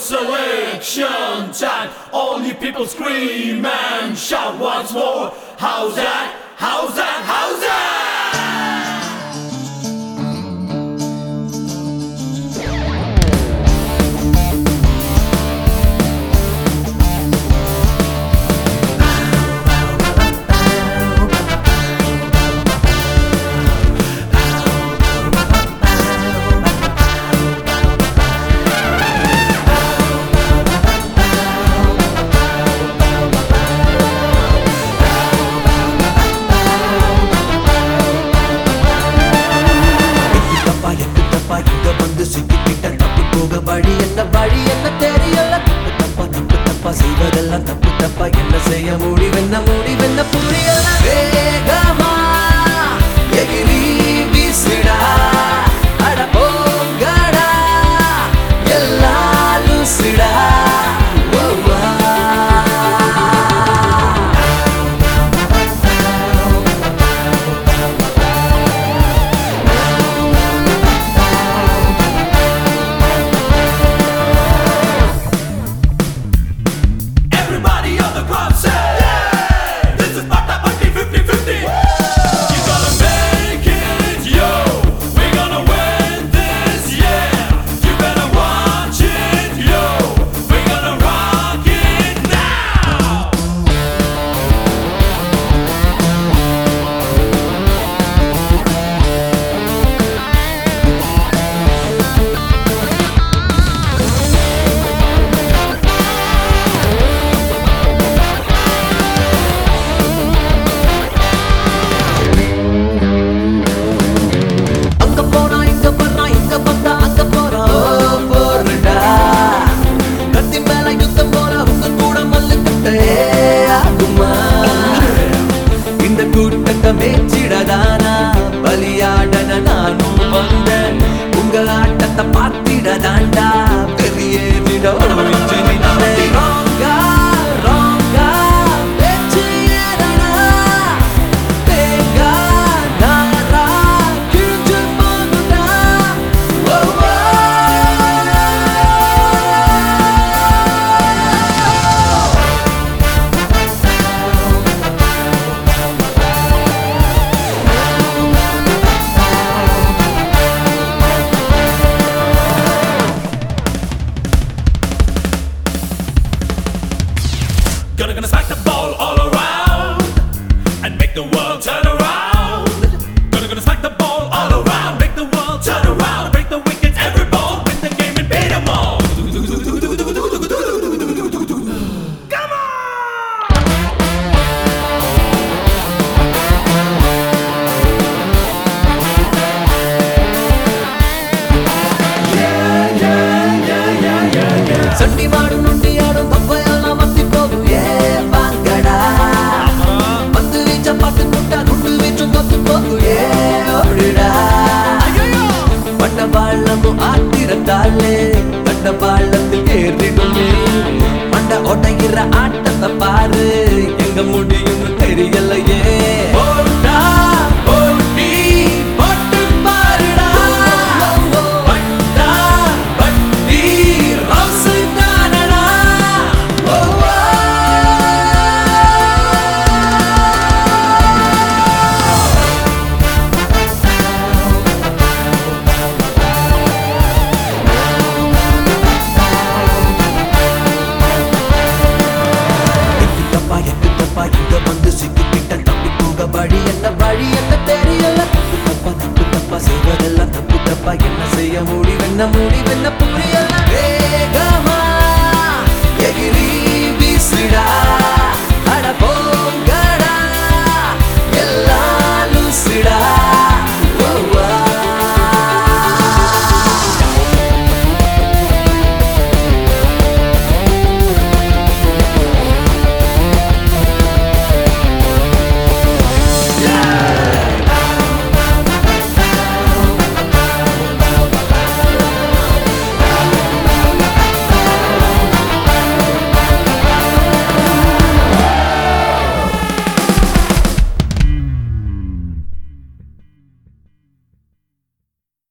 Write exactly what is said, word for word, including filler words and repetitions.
It's election time. All you people scream and shout once more. How's that? How's that? How's that? செய்வதெல்லாம் தப்பு தப்பா என்ன செய்ய முடிவென்ன முடிவென்ன புரியல வேகமா எகிரி வீசுடா அட போங்கடா எல்லாரும் சிடா மேச்சிடதானா பலியாடன நானும் வந்தேன் உங்க ஆட்டத்தை பார்த்திடதாண்டா பெரியேறிட ராங்கா ராங்கா பேச்சு ஏறனா தேங்கா நாரா கிழிஞ்சு போகுதா Gonna, gonna smack the ball all around and make the world turn around. Gonna, gonna smack the ball all around, make the world turn around, break the wickets, every ball, win the game and beat them all. Come on! Yeah, yeah, yeah, yeah, yeah, yeah. Sunday maadu nundi aadu pappayala matti pogu ye bangada pandu veecha paattu nutta gundu veechu pattu pogu ye odida ayyo panna baalamu aatirandale panna baalathil eridume panna odagira aatatha paaru enga mudiyum theriyalaye oda odi pattu paaruda patta patti rasu danada வழி என்ன வழி என்ன தெரியல தப்பு தப்பா தப்பு தப்பா செய்வதெல்லாம் தப்பு தப்பா என்ன செய்ய முடிவென்ன முடிவென்ன புரிய